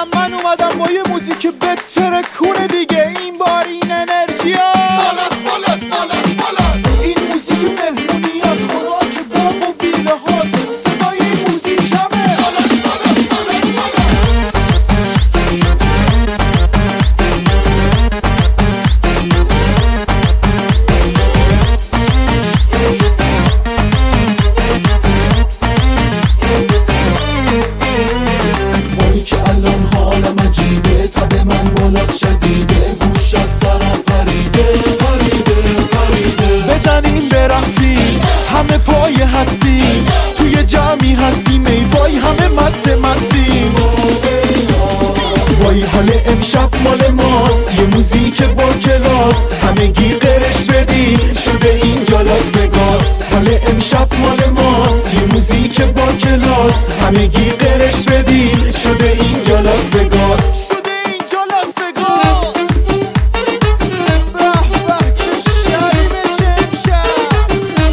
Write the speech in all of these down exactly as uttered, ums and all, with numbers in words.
سلام، من اومدم با یه موزیک بتره کونه دیگه. این بار این انرژی ها بالاست بالاست بالاست بالاست. این موزیک مهمونی از خوراک باغ و ویله هاست. صدای این موزیک همه بالاست بالاست بالاست بالاست. وای که الان حالم عجیبه، تب من بالاست شدیده، گوش از سرم پریده پریده پریده. بزنیم برقصیم همه پای هستیم، توی جمعی هستیم ای وای همه مست مستیم. وای حال امشب مال ماست، یه موزیک با کلاس، همگی قرش بدی شده اینجا لاس وگاس. حال امشب مال ماست، یه موزیک با کلاس، همگی قرش بدی شده اینجا لاس وگاس. شده اینجا لاس وگاس. به به چه شبی بشه امشب.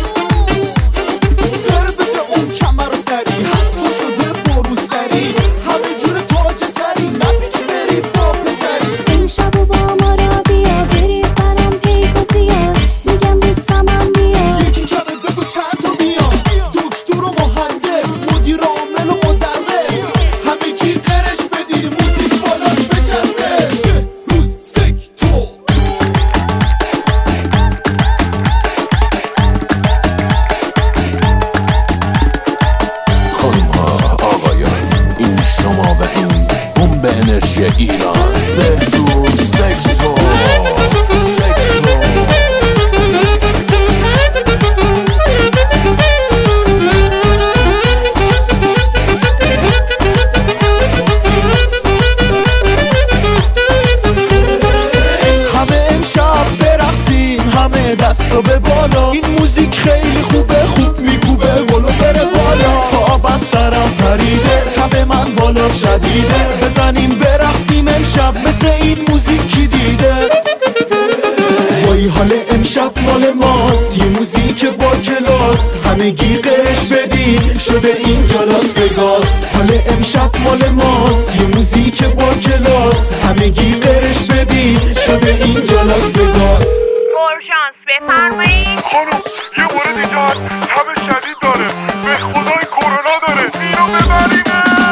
در بده اون کمر و سری، حتی شده برو سری، همه جور تاج سری، نپیچی بری با پسری. امشب و با ما را بیا، بریز برام پیک و زیاد، میگم بسم هم بیا. یکی کمه بگو چند تا بیان، دکتر و مهندس، مدیر عامل و مدرس، همگی قرش بدی موزیک بالاست بچسبه. روز سکتو خانم‌ها آقایان، این شما و این بمب انرژی ایران، بهروز سکتو سکتو. همه امشب برقصیم، همه دستو به بالا. این موزیک خیلی خوبه، خوب میکوبه ولو بره بالا. خواب از سرم پریده، تب من بالا شدیده. بزنیم برقصیم امشب مثل این موزیکی دیده. وای حال امشب مال ماست، یه موزیک با کلاس، همگی قرش بدی شده اینجا لاس وگاس. حال امشب مال ماست، یه موزیک با کلاس، همگی قرش بدی شده اینجا لاس وگاس. پرشانس بفرمایید. خانم یه مورد اینجا هست، تب شدید داره، به خدای کرونا داره، اینو ببریم.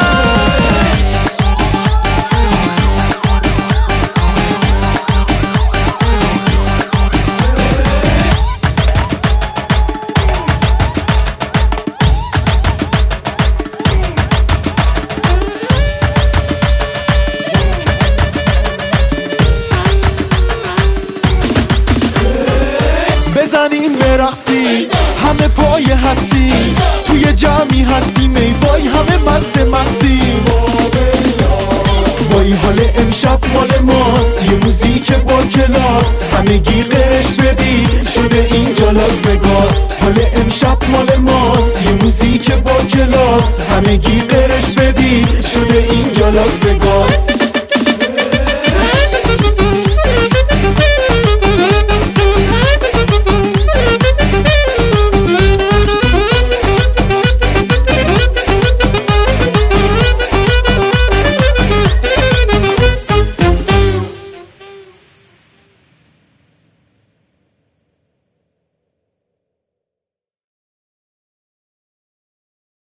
بزنیم برقصیم همه پای هستیم، توی جمعی هستیم ای وای همه مست مستیم. وای حال امشب مال ماست، یه موزیک با کلاس، همگی قرش بدی شده اینجا لاس وگاس. حال امشب مال ماست، یه موزیک با کلاس، همگی قرش بدی شده اینجا لاس وگاس.